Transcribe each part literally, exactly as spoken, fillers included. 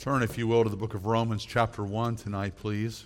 Turn, if you will, to the book of Romans chapter one tonight, please.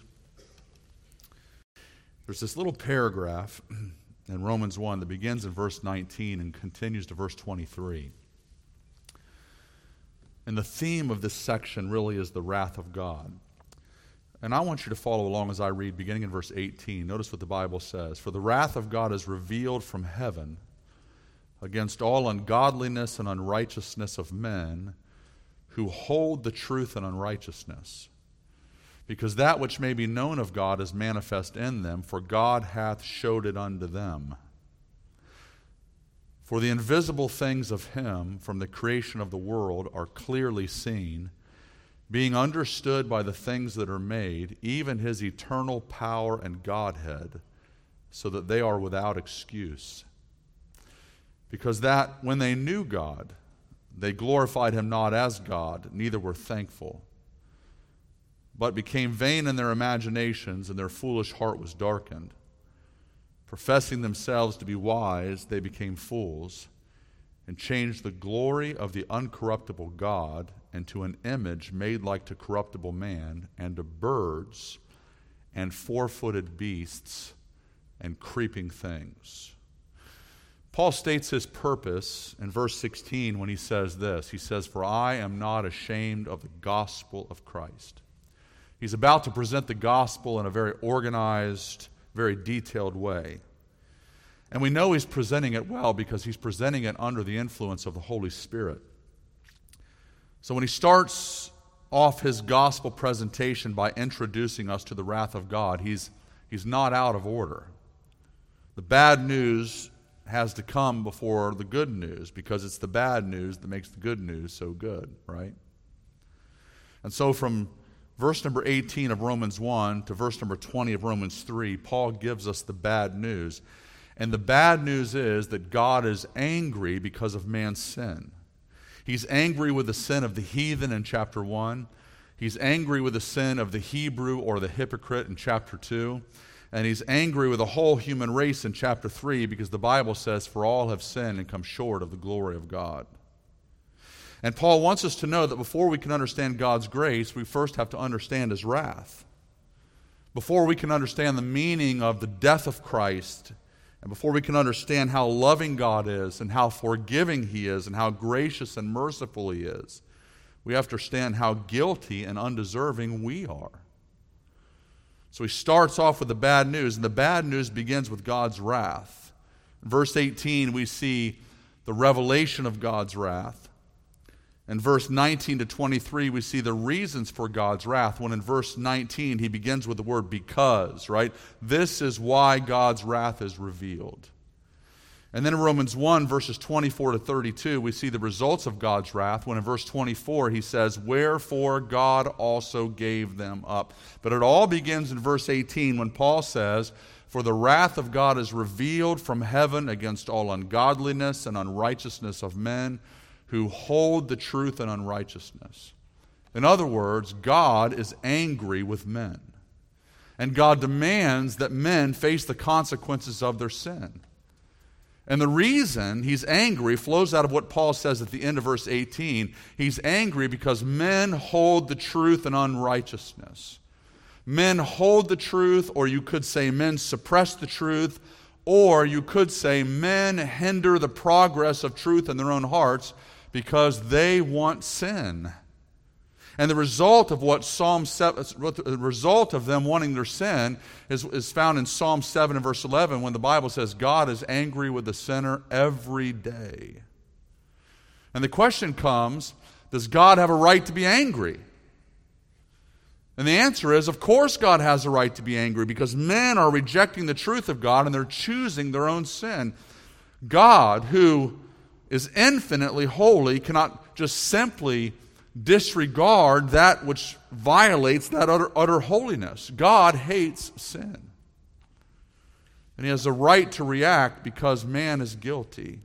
There's this little paragraph in Romans one that begins in verse nineteen and continues to verse twenty-three. And the theme of this section really is the wrath of God. And I want you to follow along as I read, beginning in verse eighteen. Notice what the Bible says. For the wrath of God is revealed from heaven against all ungodliness and unrighteousness of men who hold the truth in unrighteousness. Because that which may be known of God is manifest in them, for God hath showed it unto them. For the invisible things of him from the creation of the world are clearly seen, being understood by the things that are made, even his eternal power and Godhead, so that they are without excuse. Because that when they knew God, they glorified him not as God, neither were thankful, but became vain in their imaginations, and their foolish heart was darkened. Professing themselves to be wise, they became fools, and changed the glory of the uncorruptible God into an image made like to corruptible man, and to birds, and four-footed beasts, and creeping things. Paul states his purpose in verse sixteen when he says this. He says, "For I am not ashamed of the gospel of Christ." He's about to present the gospel in a very organized, very detailed way. And we know he's presenting it well because he's presenting it under the influence of the Holy Spirit. So when he starts off his gospel presentation by introducing us to the wrath of God, he's, he's not out of order. The bad news has to come before the good news because it's the bad news that makes the good news so good, right? And so from verse number eighteen of Romans one to verse number twenty of Romans three, Paul gives us the bad news. And the bad news is that God is angry because of man's sin. He's angry with the sin of the heathen in chapter one. He's angry with the sin of the Hebrew or the hypocrite in chapter two. And he's angry with the whole human race in chapter three because the Bible says, "For all have sinned and come short of the glory of God." And Paul wants us to know that before we can understand God's grace, we first have to understand his wrath. Before we can understand the meaning of the death of Christ, and before we can understand how loving God is and how forgiving he is and how gracious and merciful he is, we have to understand how guilty and undeserving we are. So he starts off with the bad news, and the bad news begins with God's wrath. In verse eighteen, we see the revelation of God's wrath. In verse nineteen to twenty-three, we see the reasons for God's wrath, when in verse nineteen, he begins with the word because, right? This is why God's wrath is revealed. And then in Romans one, verses twenty-four to thirty-two, we see the results of God's wrath, when in verse twenty-four, he says, "Wherefore God also gave them up." But it all begins in verse eighteen, when Paul says, "For the wrath of God is revealed from heaven against all ungodliness and unrighteousness of men, who hold the truth in unrighteousness." In other words, God is angry with men. And God demands that men face the consequences of their sin. And the reason he's angry flows out of what Paul says at the end of verse eighteen. He's angry because men hold the truth in unrighteousness. Men hold the truth, or you could say men suppress the truth, or you could say men hinder the progress of truth in their own hearts because they want sin. And the result of what Psalm seven, the result of them wanting their sin is, is found in Psalm seven and verse eleven, when the Bible says God is angry with the sinner every day. And the question comes, does God have a right to be angry? And the answer is, of course God has a right to be angry, because men are rejecting the truth of God and they're choosing their own sin. God, who is infinitely holy, cannot just simply disregard that which violates that utter, utter holiness. God hates sin. And he has a right to react because man is guilty.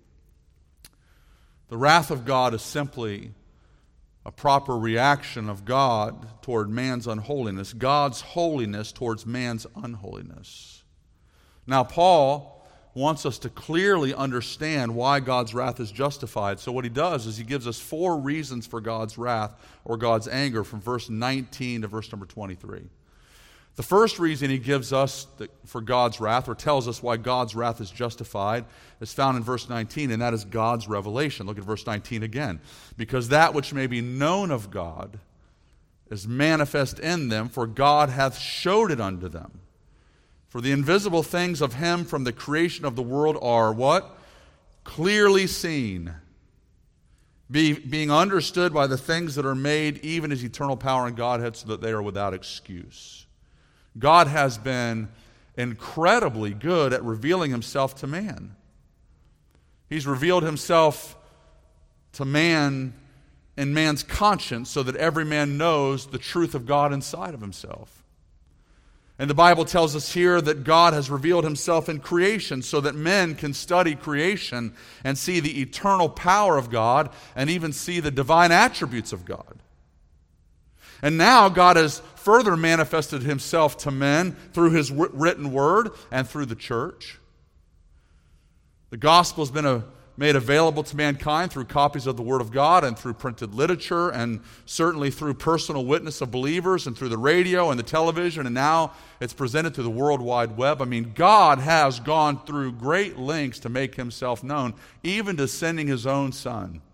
The wrath of God is simply a proper reaction of God toward man's unholiness, God's holiness towards man's unholiness. Now, Paul wants us to clearly understand why God's wrath is justified. So what he does is he gives us four reasons for God's wrath or God's anger from verse nineteen to verse number twenty-three. The first reason he gives us for God's wrath, or tells us why God's wrath is justified, is found in verse nineteen, and that is God's revelation. Look at verse nineteen again. Because that which may be known of God is manifest in them, for God hath showed it unto them. For the invisible things of him from the creation of the world are what? Clearly seen, be, being understood by the things that are made, even his eternal power and Godhead, so that they are without excuse. God has been incredibly good at revealing himself to man. He's revealed himself to man in man's conscience so that every man knows the truth of God inside of himself. And the Bible tells us here that God has revealed himself in creation so that men can study creation and see the eternal power of God and even see the divine attributes of God. And now God has further manifested himself to men through his written word and through the church. The gospel has been a, made available to mankind through copies of the Word of God and through printed literature, and certainly through personal witness of believers and through the radio and the television, and now it's presented through the World Wide Web. I mean, God has gone through great lengths to make himself known, even to sending his own Son.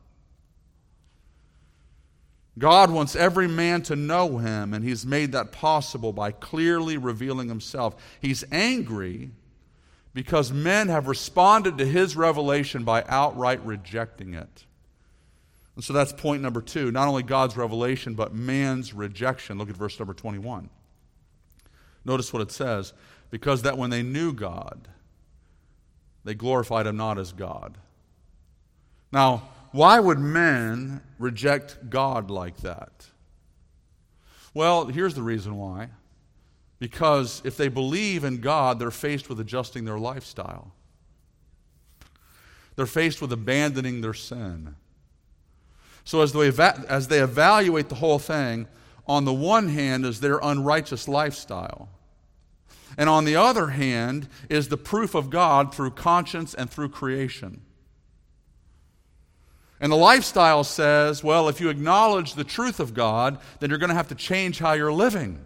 God wants every man to know him, and he's made that possible by clearly revealing himself. He's angry because men have responded to his revelation by outright rejecting it. And so that's point number two. Not only God's revelation, but man's rejection. Look at verse number twenty-one. Notice what it says. Because that when they knew God, they glorified him not as God. Now, why would men reject God like that? Well, here's the reason why. Because if they believe in God, they're faced with adjusting their lifestyle. They're faced with abandoning their sin. So as they, eva- as they evaluate the whole thing, on the one hand is their unrighteous lifestyle. And on the other hand is the proof of God through conscience and through creation. And the lifestyle says, well, if you acknowledge the truth of God, then you're going to have to change how you're living.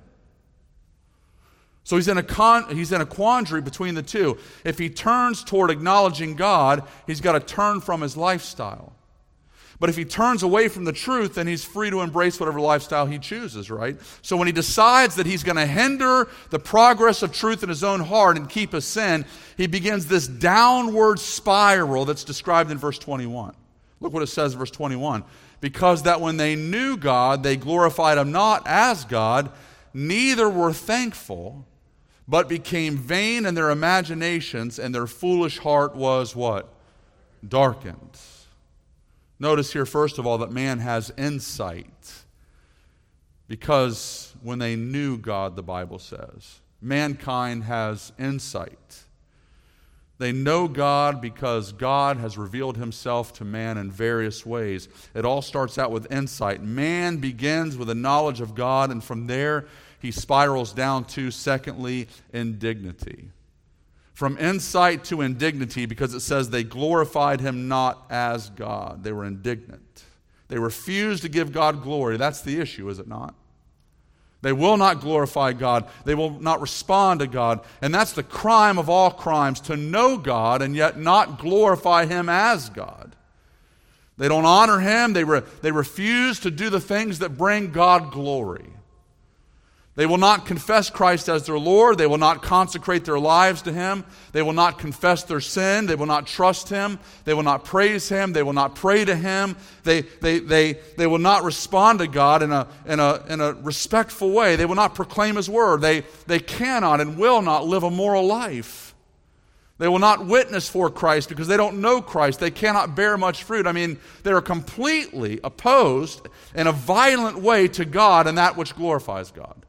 So he's in a con- he's in a quandary between the two. If he turns toward acknowledging God, he's got to turn from his lifestyle. But if he turns away from the truth, then he's free to embrace whatever lifestyle he chooses, right? So when he decides that he's going to hinder the progress of truth in his own heart and keep his sin, he begins this downward spiral that's described in verse twenty-one. Look what it says in verse twenty-one. Because that when they knew God, they glorified him not as God, neither were thankful, but became vain in their imaginations, and their foolish heart was what? Darkened. Notice here, first of all, that man has insight. Because when they knew God, the Bible says, mankind has insight. They know God because God has revealed himself to man in various ways. It all starts out with insight. Man begins with a knowledge of God, and from there he spirals down to, secondly, indignity. From insight to indignity, because it says they glorified him not as God. They were indignant. They refused to give God glory. That's the issue, is it not? They will not glorify God. They will not respond to God. And that's the crime of all crimes, to know God and yet not glorify him as God. They don't honor him. They, re- they refuse to do the things that bring God glory. They will not confess Christ as their Lord. They will not consecrate their lives to him. They will not confess their sin. They will not trust him. They will not praise him. They will not pray to him. They, they, they, they will not respond to God in a, in, a, in a respectful way. They will not proclaim his word. They, they cannot and will not live a moral life. They will not witness for Christ because they don't know Christ. They cannot bear much fruit. I mean, they are completely opposed in a violent way to God and that which glorifies God.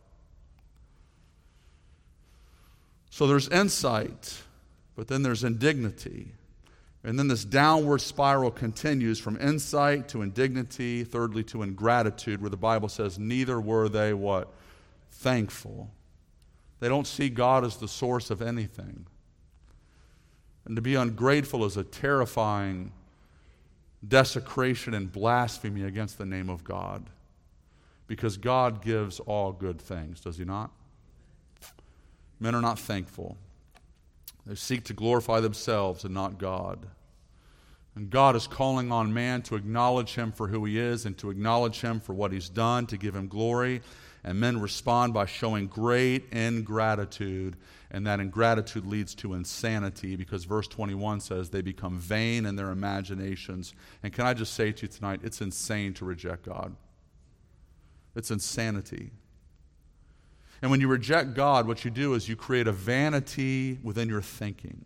So there's insight, but then there's indignity. And then this downward spiral continues from insight to indignity, thirdly to ingratitude, where the Bible says, neither were they what? Thankful. They don't see God as the source of anything. And to be ungrateful is a terrifying desecration and blasphemy against the name of God. Because God gives all good things, does he not? Men are not thankful. They seek to glorify themselves and not God. And God is calling on man to acknowledge him for who he is and to acknowledge him for what he's done, to give him glory. And men respond by showing great ingratitude, and that ingratitude leads to insanity, because verse twenty-one says they become vain in their imaginations. And can I just say to you tonight, it's insane to reject God. It's insanity. And when you reject God, what you do is you create a vanity within your thinking.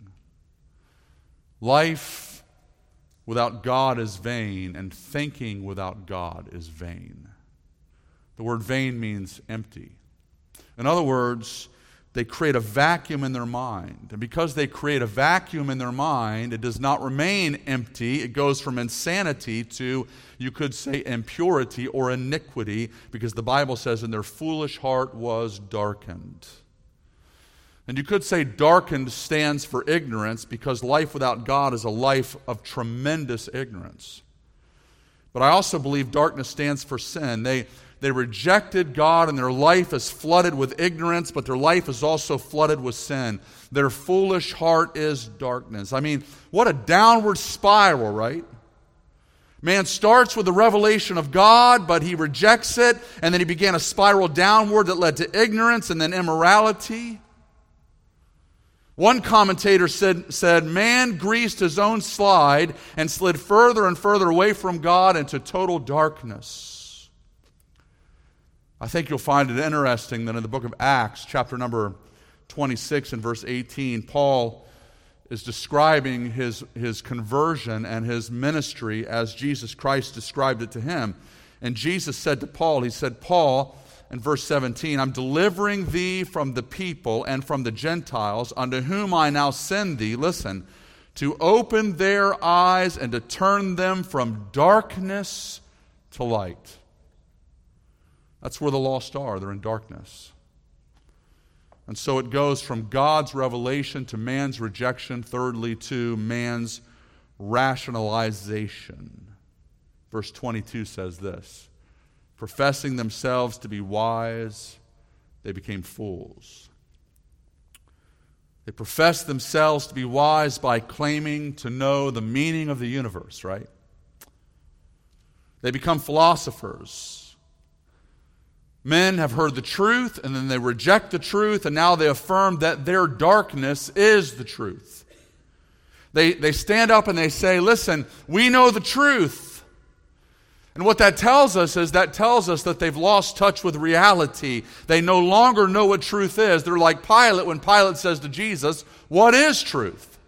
Life without God is vain, and thinking without God is vain. The word vain means empty. In other words, they create a vacuum in their mind. And because they create a vacuum in their mind, it does not remain empty. It goes from insanity to, you could say, impurity or iniquity, because the Bible says, and their foolish heart was darkened. And you could say darkened stands for ignorance, because life without God is a life of tremendous ignorance. But I also believe darkness stands for sin. They They rejected God, and their life is flooded with ignorance, but their life is also flooded with sin. Their foolish heart is darkness. I mean, what a downward spiral, right? Man starts with the revelation of God, but he rejects it, and then he began a spiral downward that led to ignorance and then immorality. One commentator said, said, man greased his own slide and slid further and further away from God into total darkness. I think you'll find it interesting that in the book of Acts, chapter number twenty-six and verse eighteen, Paul is describing his, his conversion and his ministry as Jesus Christ described it to him. And Jesus said to Paul, he said, Paul, in verse seventeen, I'm delivering thee from the people and from the Gentiles, unto whom I now send thee, listen, to open their eyes and to turn them from darkness to light. That's where the lost are. They're in darkness. And so it goes from God's revelation to man's rejection, thirdly, to man's rationalization. Verse twenty-two says this, professing themselves to be wise, they became fools. They professed themselves to be wise by claiming to know the meaning of the universe, right? They become philosophers. Men have heard the truth, and then they reject the truth, and now they affirm that their darkness is the truth. They, they stand up and they say, listen, we know the truth. And what that tells us is that tells us that they've lost touch with reality. They no longer know what truth is. They're like Pilate when Pilate says to Jesus, what is truth?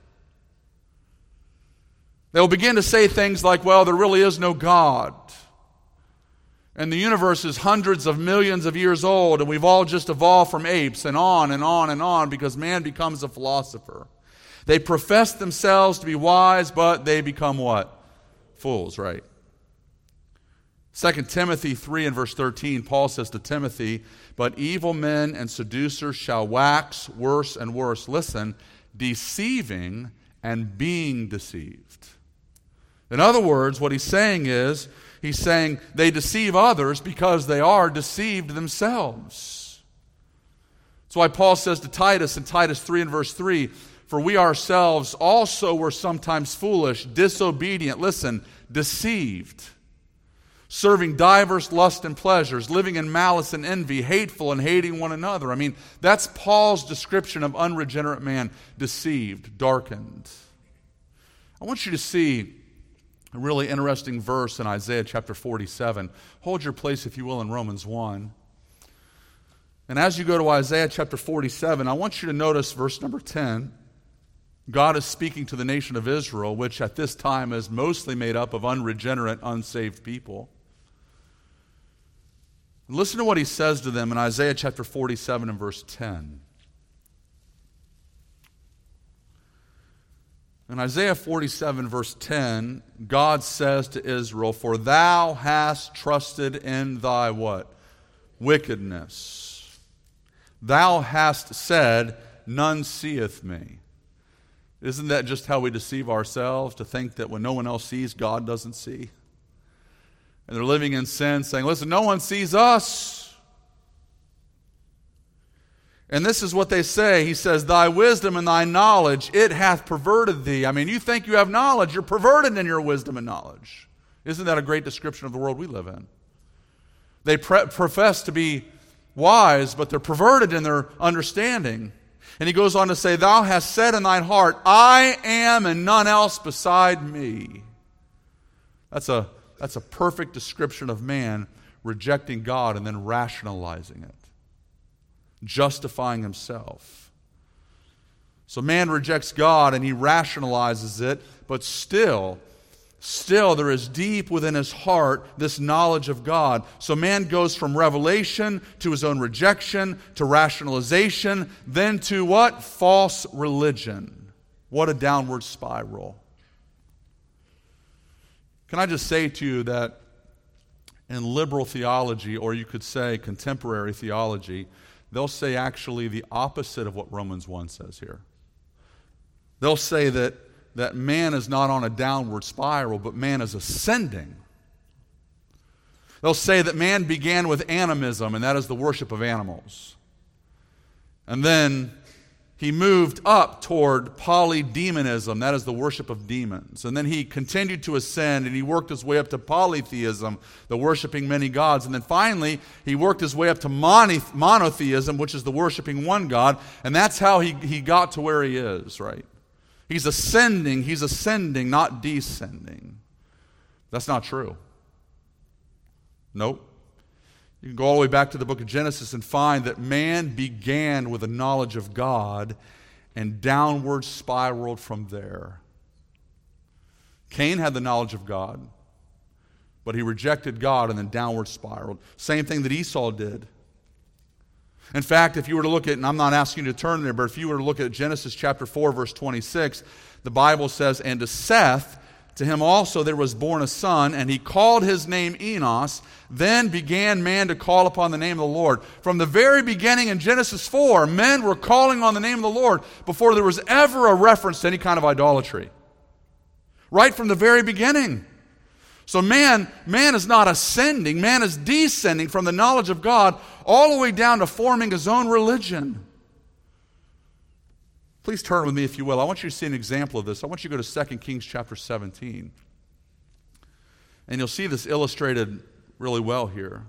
They'll begin to say things like, well, there really is no God. And the universe is hundreds of millions of years old, and we've all just evolved from apes, and on and on and on, because man becomes a philosopher. They profess themselves to be wise, but they become what? Fools, right? Second Timothy three and verse thirteen, Paul says to Timothy, but evil men and seducers shall wax worse and worse. Listen, deceiving and being deceived. In other words, what he's saying is, he's saying they deceive others because they are deceived themselves. That's why Paul says to Titus in Titus three and verse three, for we ourselves also were sometimes foolish, disobedient, listen, deceived, serving divers lusts and pleasures, living in malice and envy, hateful and hating one another. I mean, that's Paul's description of unregenerate man, deceived, darkened. I want you to see a really interesting verse in Isaiah chapter forty-seven. Hold your place, if you will, in Romans one. And as you go to Isaiah chapter forty-seven, I want you to notice verse number ten. God is speaking to the nation of Israel, which at this time is mostly made up of unregenerate, unsaved people. Listen to what he says to them in Isaiah chapter forty-seven and verse ten. In Isaiah forty-seven, verse ten, God says to Israel, for thou hast trusted in thy what? Wickedness. Thou hast said, none seeth me. Isn't that just how we deceive ourselves, to think that when no one else sees, God doesn't see? And they're living in sin, saying, listen, no one sees us. And this is what they say. He says, thy wisdom and thy knowledge, it hath perverted thee. I mean, you think you have knowledge, you're perverted in your wisdom and knowledge. Isn't that a great description of the world we live in? They pre- profess to be wise, but they're perverted in their understanding. And he goes on to say, thou hast said in thine heart, I am and none else beside me. That's a, that's a perfect description of man rejecting God and then rationalizing it, justifying himself. So man rejects God and he rationalizes it, but still, still there is deep within his heart this knowledge of God. So man goes from revelation to his own rejection, to rationalization, then to what? False religion. What a downward spiral. Can I just say to you that in liberal theology, or you could say contemporary theology, they'll say actually the opposite of what Romans one says here. They'll say that, that man is not on a downward spiral, but man is ascending. They'll say that man began with animism, and that is the worship of animals. And then he moved up toward polydemonism, that is the worship of demons. And then he continued to ascend, and he worked his way up to polytheism, the worshiping many gods. And then finally, he worked his way up to moneth- monotheism, which is the worshiping one God. And that's how he, he got to where he is, right? He's ascending, he's ascending, not descending. That's not true. Nope. You can go all the way back to the book of Genesis and find that man began with a knowledge of God and downward spiraled from there. Cain had the knowledge of God, but he rejected God and then downward spiraled. Same thing that Esau did. In fact, if you were to look at, and I'm not asking you to turn there, but if you were to look at Genesis chapter four, verse twenty-six, the Bible says, and to Seth, to him also there was born a son, and he called his name Enos. Then began man to call upon the name of the Lord. From the very beginning in Genesis four, men were calling on the name of the Lord before there was ever a reference to any kind of idolatry. Right from the very beginning. So man, man is not ascending, man is descending from the knowledge of God all the way down to forming his own religion. Please turn with me, if you will. I want you to see an example of this. I want you to go to Second Kings chapter seventeen. And you'll see this illustrated really well here.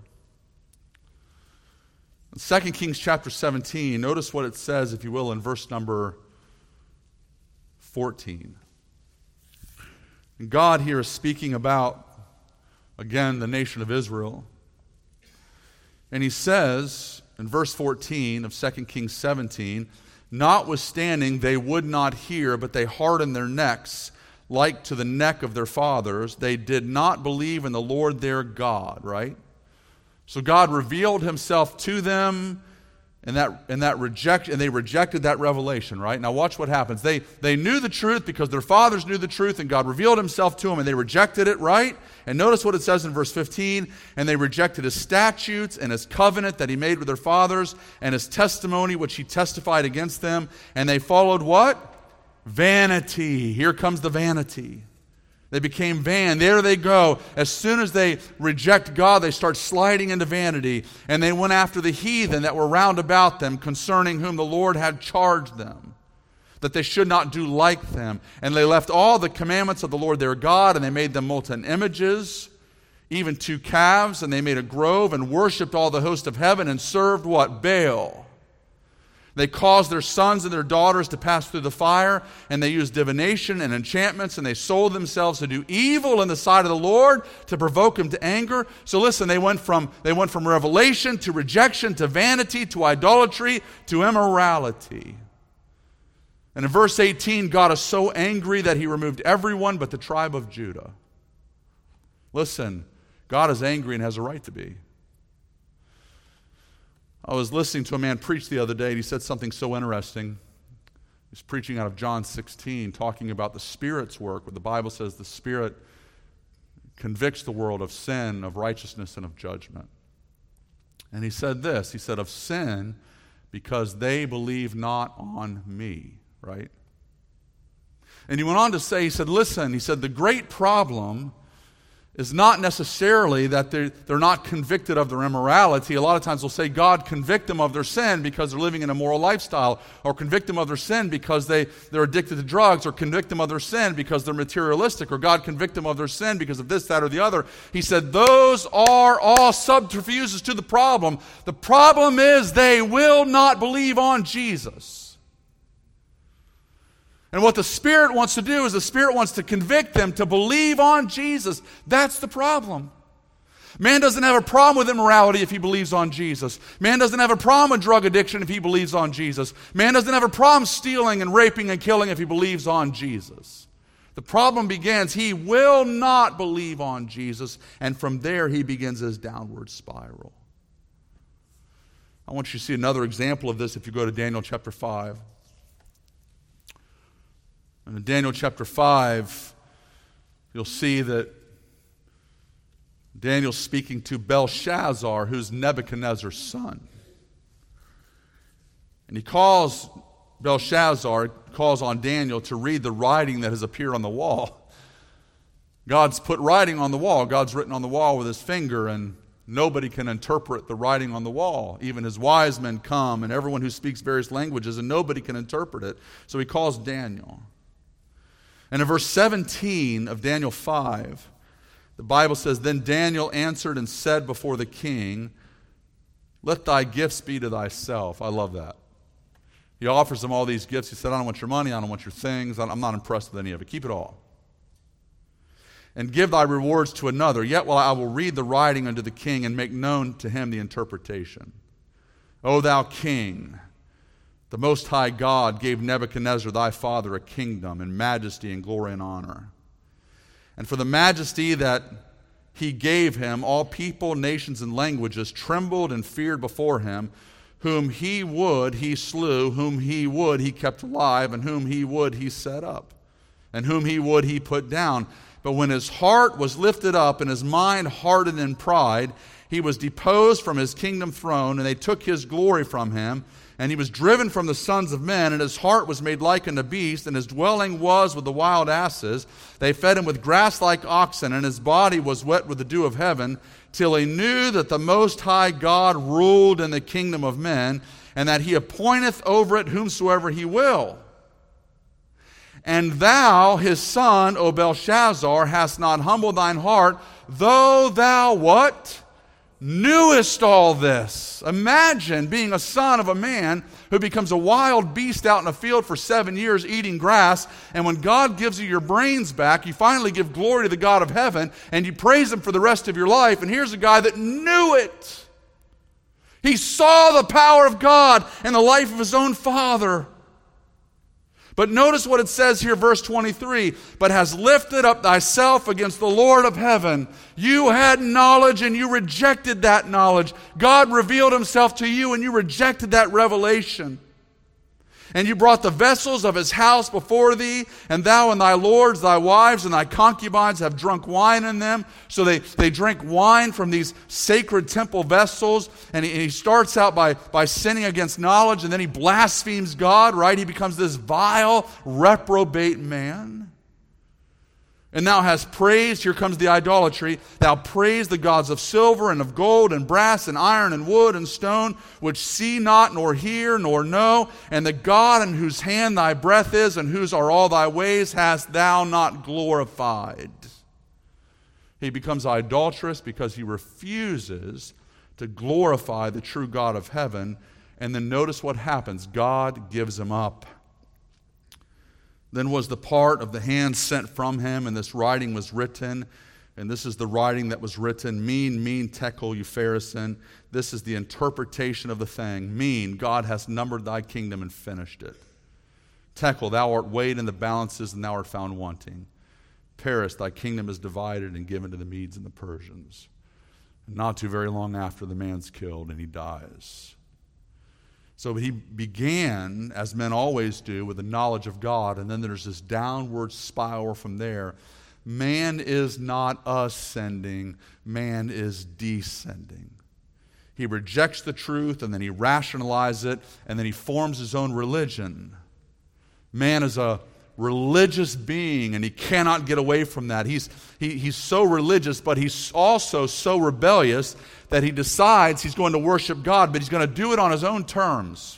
In Second Kings chapter seventeen, notice what it says, if you will, in verse number fourteen. And God here is speaking about, again, the nation of Israel. And he says in verse fourteen of Second Kings seventeen, notwithstanding they would not hear, but they hardened their necks, like to the neck of their fathers. They did not believe in the Lord their God, right? So God revealed himself to them, and that and that reject and they rejected that revelation, right? Now watch what happens. They they knew the truth because their fathers knew the truth, and God revealed himself to them, and they rejected it, right? And notice what it says in verse fifteen, and they rejected his statutes and his covenant that he made with their fathers, and his testimony which he testified against them, and they followed what? Vanity. Here comes the vanity. They became vain. There they go. As soon as they reject God, they start sliding into vanity. And they went after the heathen that were round about them, concerning whom the Lord had charged them, that they should not do like them. And they left all the commandments of the Lord their God, and they made them molten images, even two calves, and they made a grove, and worshipped all the host of heaven, and served what? Baal. They caused their sons and their daughters to pass through the fire, and they used divination and enchantments, and they sold themselves to do evil in the sight of the Lord, to provoke him to anger. So listen, they went from they went from revelation to rejection to vanity to idolatry to immorality. And in verse eighteen, God is so angry that he removed everyone but the tribe of Judah. Listen, God is angry and has a right to be. I was listening to a man preach the other day, and he said something so interesting. He's preaching out of John sixteen, talking about the Spirit's work, where the Bible says the Spirit convicts the world of sin, of righteousness, and of judgment. And he said this, he said, of sin, because they believe not on me, right? And he went on to say, he said, listen, he said, the great problem is not necessarily that they're, they're not convicted of their immorality. A lot of times they'll say God convict them of their sin because they're living an immoral lifestyle, or convict them of their sin because they, they're addicted to drugs, or convict them of their sin because they're materialistic, or God convict them of their sin because of this, that, or the other. He said those are all subterfuges to the problem. The problem is they will not believe on Jesus. And what the Spirit wants to do is the Spirit wants to convict them to believe on Jesus. That's the problem. Man doesn't have a problem with immorality if he believes on Jesus. Man doesn't have a problem with drug addiction if he believes on Jesus. Man doesn't have a problem stealing and raping and killing if he believes on Jesus. The problem begins, he will not believe on Jesus, and from there he begins his downward spiral. I want you to see another example of this if you go to Daniel chapter five. And in Daniel chapter five, you'll see that Daniel's speaking to Belshazzar, who's Nebuchadnezzar's son. And he calls Belshazzar, calls on Daniel to read the writing that has appeared on the wall. God's put writing on the wall. God's written on the wall with his finger, and nobody can interpret the writing on the wall. Even his wise men come, and everyone who speaks various languages, and nobody can interpret it. So he calls Daniel. And in verse seventeen of Daniel five, the Bible says, then Daniel answered and said before the king, let thy gifts be to thyself. I love that. He offers him all these gifts. He said, I don't want your money, I don't want your things, I'm not impressed with any of it. Keep it all. And give thy rewards to another. Yet while I will read the writing unto the king and make known to him the interpretation. O thou king, the Most High God gave Nebuchadnezzar thy father a kingdom and majesty and glory and honor. And for the majesty that he gave him, all people, nations, and languages trembled and feared before him. Whom he would, he slew. Whom he would, he kept alive. And whom he would, he set up. And whom he would, he put down. But when his heart was lifted up and his mind hardened in pride, he was deposed from his kingdom throne, and they took his glory from him. And he was driven from the sons of men, and his heart was made like unto beast, and his dwelling was with the wild asses. They fed him with grass like oxen, and his body was wet with the dew of heaven, till he knew that the Most High God ruled in the kingdom of men, and that he appointeth over it whomsoever he will. And thou, his son, O Belshazzar, hast not humbled thine heart, though thou what? Knewest all this. Imagine being a son of a man who becomes a wild beast out in a field for seven years eating grass, and when God gives you your brains back, you finally give glory to the God of heaven, and you praise him for the rest of your life. And here's a guy that knew it. He saw the power of God in the life of his own father. But notice what it says here, verse twenty-three. But has lifted up thyself against the Lord of heaven. You had knowledge and you rejected that knowledge. God revealed himself to you and you rejected that revelation. And you brought the vessels of his house before thee, and thou and thy lords, thy wives, and thy concubines have drunk wine in them. So they, they drink wine from these sacred temple vessels. And he, and he starts out by, by sinning against knowledge, and then he blasphemes God, right? He becomes this vile, reprobate man. And thou hast praised, here comes the idolatry, thou praised the gods of silver and of gold and brass and iron and wood and stone, which see not nor hear nor know, and the God in whose hand thy breath is and whose are all thy ways hast thou not glorified. He becomes idolatrous because he refuses to glorify the true God of heaven, and then notice what happens. God gives him up. Then was the part of the hand sent from him, and this writing was written. And this is the writing that was written. Mean, mean, tekel, upharsin. This is the interpretation of the thing. Mean, God has numbered thy kingdom and finished it. Tekel, thou art weighed in the balances, and thou art found wanting. Paris, thy kingdom is divided and given to the Medes and the Persians. And not too very long after, the man's killed, and he dies. So he began, as men always do, with the knowledge of God, and then there's this downward spiral from there. Man is not ascending, man is descending. He rejects the truth, and then he rationalizes it, and then he forms his own religion. Man is a religious being, and he cannot get away from that. He's, he, he's so religious, but he's also so rebellious that he decides he's going to worship God, but he's going to do it on his own terms.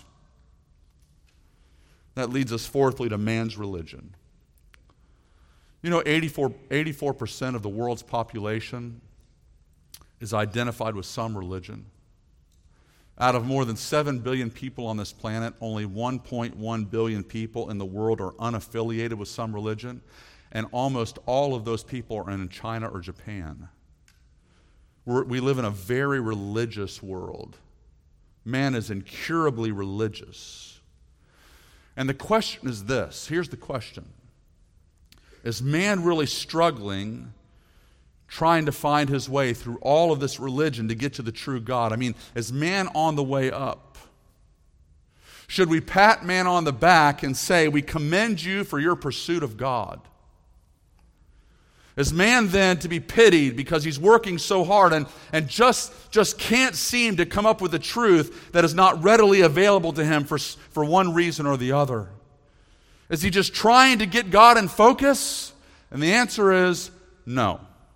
That leads us fourthly to man's religion. You know, eighty-four, eighty-four percent of the world's population is identified with some religion. Out of more than seven billion people on this planet, only one point one billion people in the world are unaffiliated with some religion, and almost all of those people are in China or Japan. We're, we live in a very religious world. Man is incurably religious. And the question is this. Here's the question. Is man really struggling, trying to find his way through all of this religion to get to the true God? I mean, is man on the way up? Should we pat man on the back and say, we commend you for your pursuit of God? Is man then to be pitied because he's working so hard and, and just, just can't seem to come up with the truth that is not readily available to him for, for one reason or the other? Is he just trying to get God in focus? And the answer is no.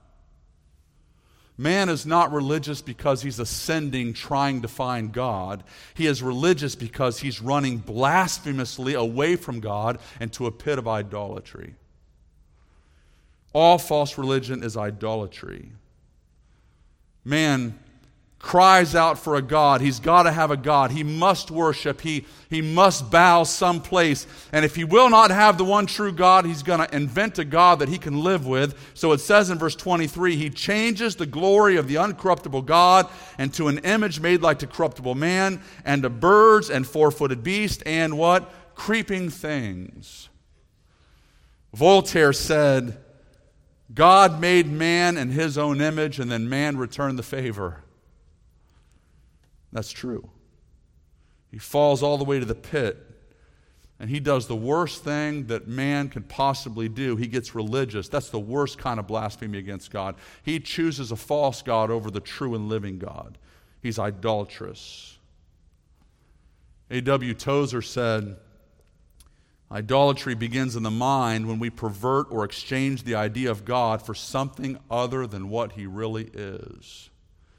Man is not religious because he's ascending, trying to find God. He is religious because he's running blasphemously away from God into a pit of idolatry. All false religion is idolatry. Man cries out for a God. He's got to have a God. He must worship. He, he must bow someplace. And if he will not have the one true God, he's going to invent a God that he can live with. So it says in verse twenty-three, he changes the glory of the uncorruptible God into an image made like to corruptible man, and to birds and four-footed beasts, and what? Creeping things. Voltaire said, God made man in his own image, and then man returned the favor. That's true. He falls all the way to the pit, and he does the worst thing that man can possibly do. He gets religious. That's the worst kind of blasphemy against God. He chooses a false God over the true and living God. He's idolatrous. A W Tozer said, idolatry begins in the mind when we pervert or exchange the idea of God for something other than what he really is.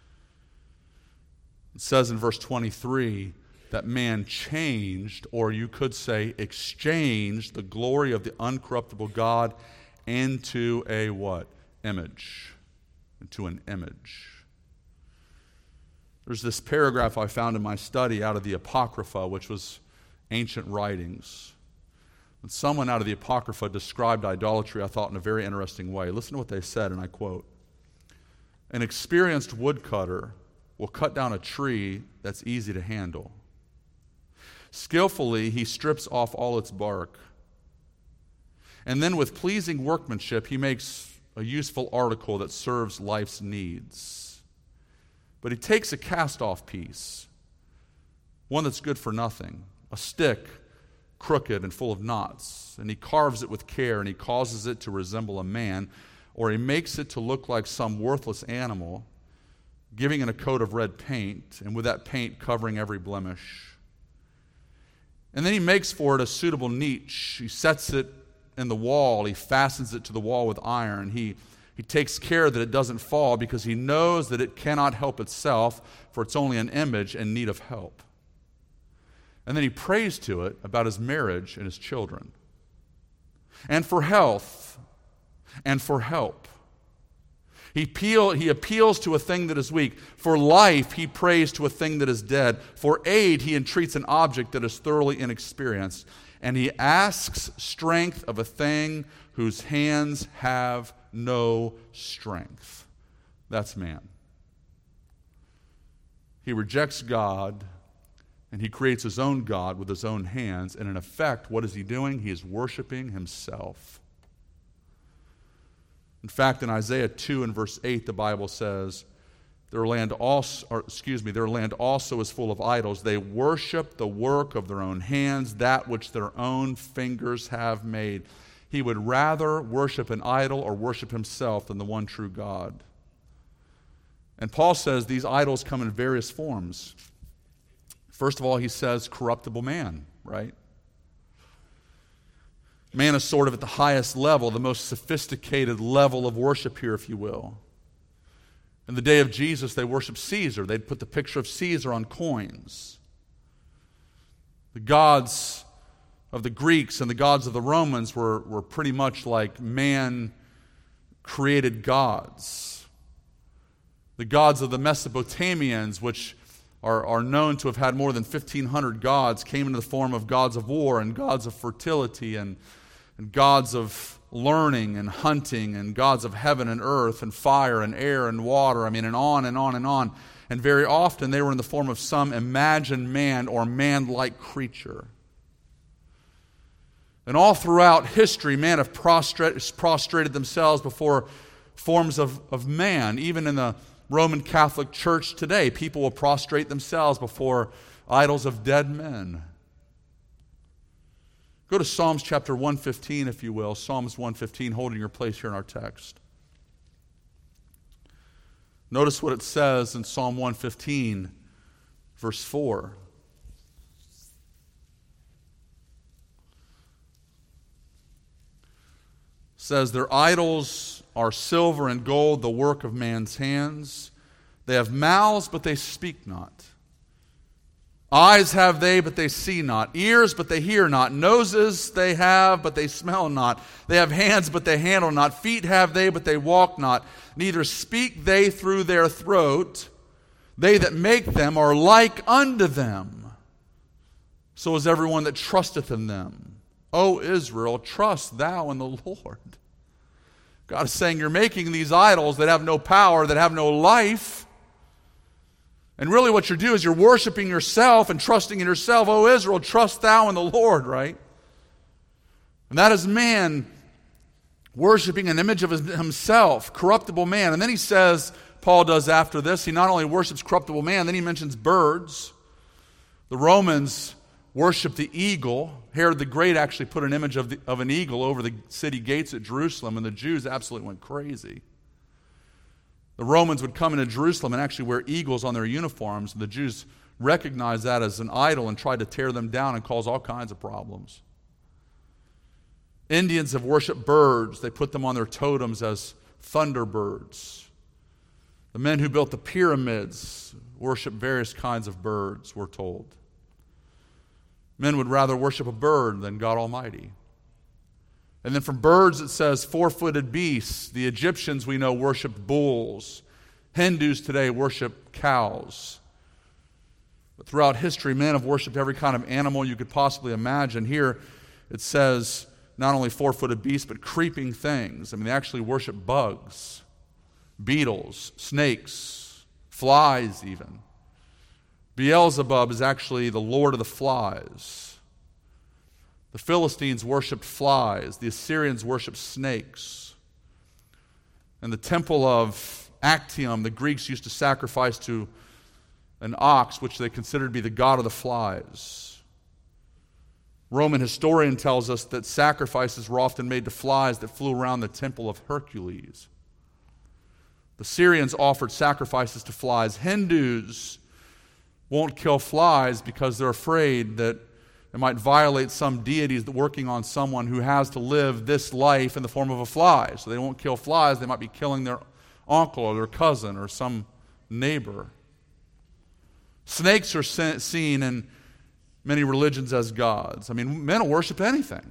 It says in verse twenty-three that man changed, or you could say exchanged, the glory of the uncorruptible God into a what? Image. Into an image. There's this paragraph I found in my study out of the Apocrypha, which was ancient writings. When someone out of the Apocrypha described idolatry, I thought in a very interesting way. Listen to what they said, and I quote, an experienced woodcutter will cut down a tree that's easy to handle. Skillfully, he strips off all its bark. And then with pleasing workmanship, he makes a useful article that serves life's needs. But he takes a cast-off piece, one that's good for nothing, a stick, crooked and full of knots, and he carves it with care, and he causes it to resemble a man, or he makes it to look like some worthless animal, giving it a coat of red paint, and with that paint covering every blemish. And then he makes for it a suitable niche. He sets it in the wall. He fastens it to the wall with iron. He, he takes care that it doesn't fall because he knows that it cannot help itself, for it's only an image in need of help. And then he prays to it about his marriage and his children, and for health, and for help. He, appeal, he appeals to a thing that is weak. For life, he prays to a thing that is dead. For aid, he entreats an object that is thoroughly inexperienced. And he asks strength of a thing whose hands have no strength. That's man. He rejects God, and he creates his own God with his own hands. And in effect, what is he doing? He is worshiping himself. In fact, in Isaiah two and verse eight, the Bible says, their land also, or excuse me, their land also is full of idols. They worship the work of their own hands, that which their own fingers have made. He would rather worship an idol or worship himself than the one true God. And Paul says these idols come in various forms. First of all, he says corruptible man, right? Man is sort of at the highest level, the most sophisticated level of worship here, if you will. In the day of Jesus, they worshiped Caesar. They'd put the picture of Caesar on coins. The gods of the Greeks and the gods of the Romans were, were pretty much like man-created gods. The gods of the Mesopotamians, which are, are known to have had more than fifteen hundred gods, came into the form of gods of war and gods of fertility and, and gods of learning and hunting and gods of heaven and earth and fire and air and water. I mean, and on and on and on. And very often they were in the form of some imagined man or man-like creature. And all throughout history, men have prostrate, prostrated themselves before forms of, of man. Even in the Roman Catholic Church today, people will prostrate themselves before idols of dead men. Go to Psalms chapter one fifteen, if you will. Psalms one fifteen, holding your place here in our text. Notice what it says in Psalm one fifteen, verse four. It says, their idols are silver and gold, the work of man's hands. They have mouths, but they speak not. Eyes have they, but they see not. Ears, but they hear not. Noses they have, but they smell not. They have hands, but they handle not. Feet have they, but they walk not. Neither speak they through their throat. They that make them are like unto them. So is everyone that trusteth in them. O Israel, trust thou in the Lord. God is saying you're making these idols that have no power, that have no life. And really what you're doing is you're worshiping yourself and trusting in yourself. O Israel, trust thou in the Lord, right? And that is man worshiping an image of himself, corruptible man. And then he says, Paul does after this, he not only worships corruptible man, then he mentions birds. The Romans worshiped the eagle. Herod the Great actually put an image of, the, of an eagle over the city gates at Jerusalem, and the Jews absolutely went crazy. The Romans would come into Jerusalem and actually wear eagles on their uniforms. And the Jews recognized that as an idol and tried to tear them down and cause all kinds of problems. Indians have worshipped birds. They put them on their totems as thunderbirds. The men who built the pyramids worshiped various kinds of birds, we're told. Men would rather worship a bird than God Almighty. And then from birds it says four-footed beasts. The Egyptians, we know, worshiped bulls. Hindus today worship cows. But throughout history, men have worshipped every kind of animal you could possibly imagine. Here it says not only four-footed beasts, but creeping things. I mean, they actually worship bugs, beetles, snakes, flies even. Beelzebub is actually the lord of the flies. The Philistines worshipped flies. The Assyrians worshipped snakes. In the temple of Actium, the Greeks used to sacrifice to an ox, which they considered to be the god of the flies. Roman historian tells us that sacrifices were often made to flies that flew around the temple of Hercules. The Syrians offered sacrifices to flies. Hindus won't kill flies because they're afraid that it might violate some deities that working on someone who has to live this life in the form of a fly. So they won't kill flies. They might be killing their uncle or their cousin or some neighbor. Snakes are seen in many religions as gods. I mean, men will worship anything.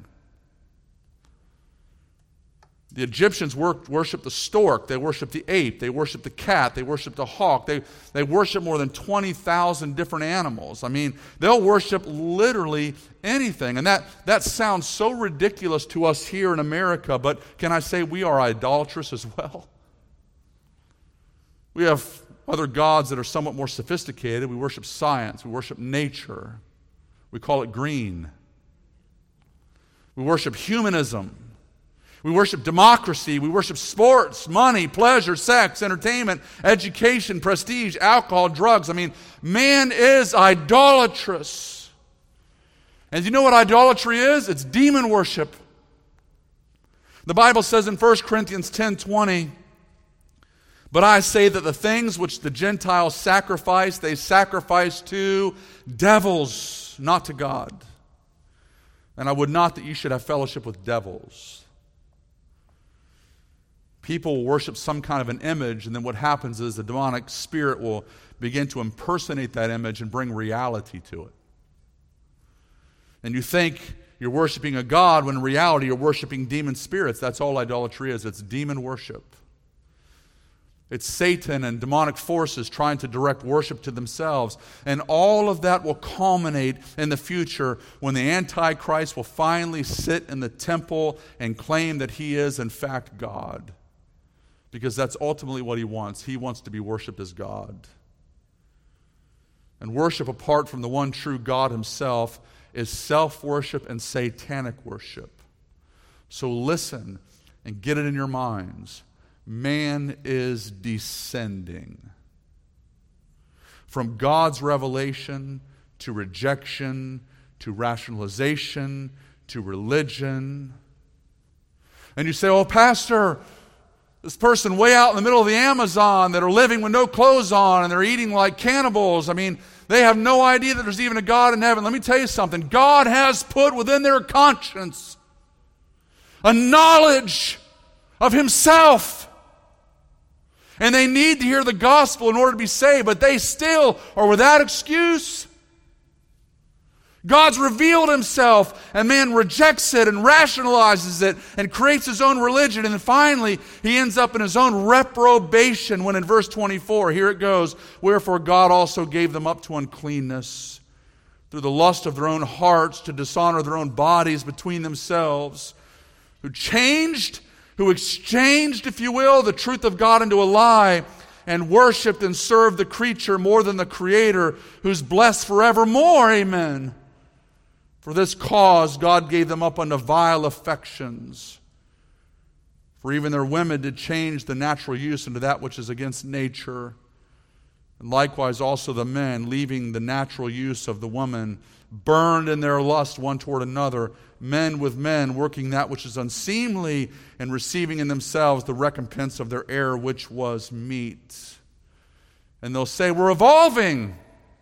The Egyptians worshipped the stork, they worshipped the ape, they worshipped the cat, they worshipped the hawk. They, they worship more than twenty thousand different animals. I mean, they'll worship literally anything. And that, that sounds so ridiculous to us here in America, but can I say we are idolatrous as well? We have other gods that are somewhat more sophisticated. We worship science, we worship nature. We call it green. We worship humanism. We worship democracy. We worship sports, money, pleasure, sex, entertainment, education, prestige, alcohol, drugs. I mean, man is idolatrous. And you know what idolatry is? It's demon worship. The Bible says in First Corinthians ten twenty, but I say that the things which the Gentiles sacrifice, they sacrifice to devils, not to God. And I would not that you should have fellowship with devils. People will worship some kind of an image, and then what happens is the demonic spirit will begin to impersonate that image and bring reality to it. And you think you're worshiping a god when in reality you're worshiping demon spirits. That's all idolatry is. It's demon worship. It's Satan and demonic forces trying to direct worship to themselves. And all of that will culminate in the future when the Antichrist will finally sit in the temple and claim that he is in fact God. Because that's ultimately what he wants. He wants to be worshiped as God. And worship apart from the one true God himself is self-worship and satanic worship. So listen and get it in your minds. Man is descending from God's revelation to rejection, to rationalization, to religion. And you say, oh, Pastor, this person way out in the middle of the Amazon that are living with no clothes on and they're eating like cannibals. I mean, they have no idea that there's even a God in heaven. Let me tell you something. God has put within their conscience a knowledge of himself. And they need to hear the gospel in order to be saved, but they still are without excuse. God's revealed himself, and man rejects it and rationalizes it and creates his own religion. And then finally, he ends up in his own reprobation when in verse twenty-four, here it goes, wherefore God also gave them up to uncleanness through the lust of their own hearts to dishonor their own bodies between themselves, who changed, who exchanged, if you will, the truth of God into a lie and worshiped and served the creature more than the Creator, who's blessed forevermore. Amen. For this cause God gave them up unto vile affections. For even their women did change the natural use into that which is against nature. And likewise also the men, leaving the natural use of the woman, burned in their lust one toward another, men with men, working that which is unseemly, and receiving in themselves the recompense of their error, which was meat. And they'll say, we're evolving.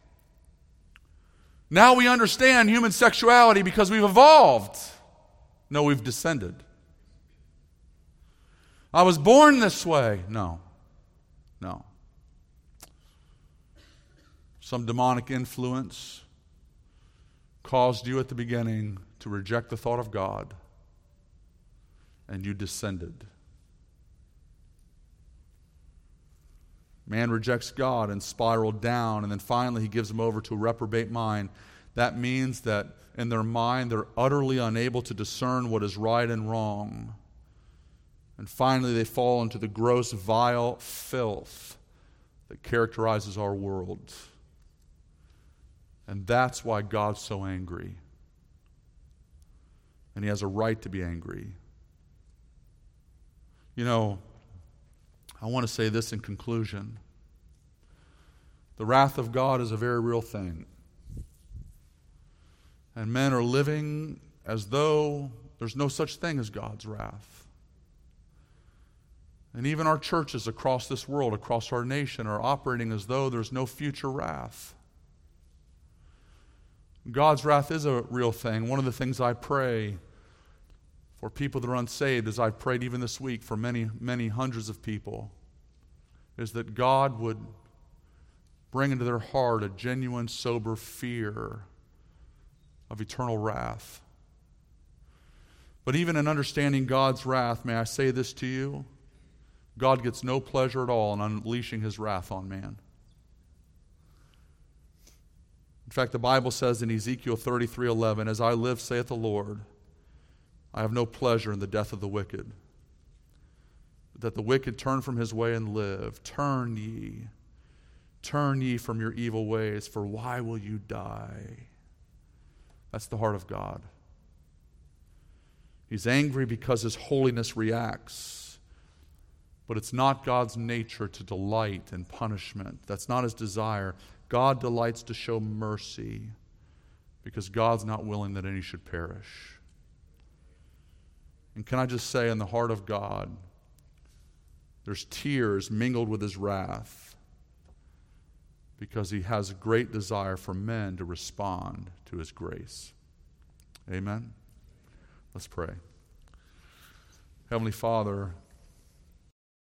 Now we understand human sexuality because we've evolved. No, we've descended. I was born this way. No. No. Some demonic influence caused you at the beginning to reject the thought of God, and you descended. Man rejects God and spiraled down, and then finally he gives them over to a reprobate mind. That means that in their mind they're utterly unable to discern what is right and wrong. And finally they fall into the gross, vile filth that characterizes our world. And that's why God's so angry. And he has a right to be angry. You know, I want to say this in conclusion. The wrath of God is a very real thing. And men are living as though there's no such thing as God's wrath. And even our churches across this world, across our nation, are operating as though there's no future wrath. God's wrath is a real thing. One of the things I pray for people that are unsaved, as I've prayed even this week for many, many hundreds of people, is that God would bring into their heart a genuine, sober fear of eternal wrath. But even in understanding God's wrath, may I say this to you? God gets no pleasure at all in unleashing his wrath on man. In fact, the Bible says in Ezekiel thirty-three eleven, as I live, saith the Lord, I have no pleasure in the death of the wicked, but that the wicked turn from his way and live. Turn ye, turn ye from your evil ways, for why will you die? That's the heart of God. He's angry because his holiness reacts. But it's not God's nature to delight in punishment. That's not his desire. God delights to show mercy because God's not willing that any should perish. And can I just say, in the heart of God, there's tears mingled with his wrath because he has a great desire for men to respond to his grace. Amen? Let's pray. Heavenly Father,